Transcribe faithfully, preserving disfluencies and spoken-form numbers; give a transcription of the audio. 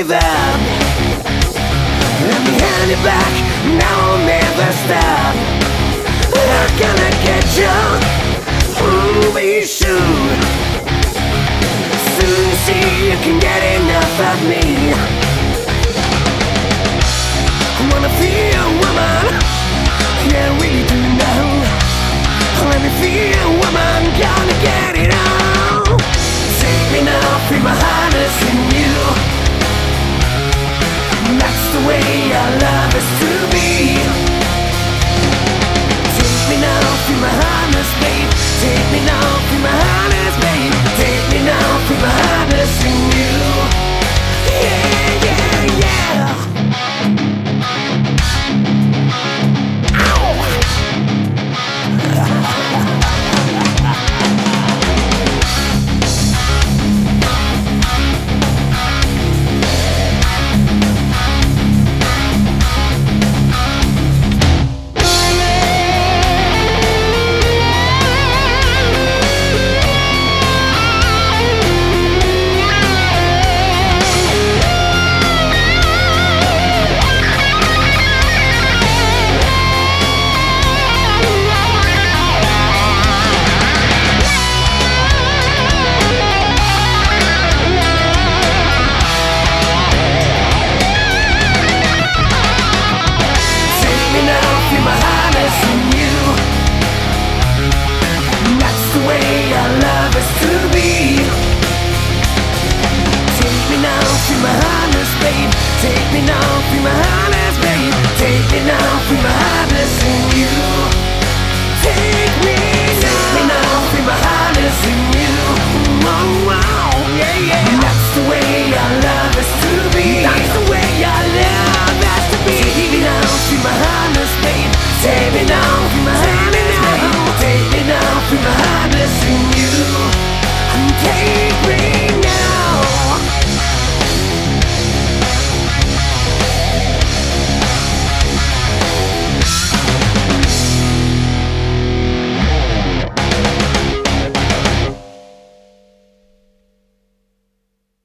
give up. Let me hand it back, now I'll never stop. I'm gonna get you, ooh, we should. Soon see you can get enough of me. I wanna feel woman, yeah, we do now. Let me feel woman, gonna get it on. Take me now, feel my harness in you. That's the way our love is to be. Take me now, feel my harness, babe. Take me now, feel my harness, babe. Take me now, feel my harness in you. Yeah, yeah, yeah. Take me now, feel my harness, babe. Take me now, feel my harness, babe. Take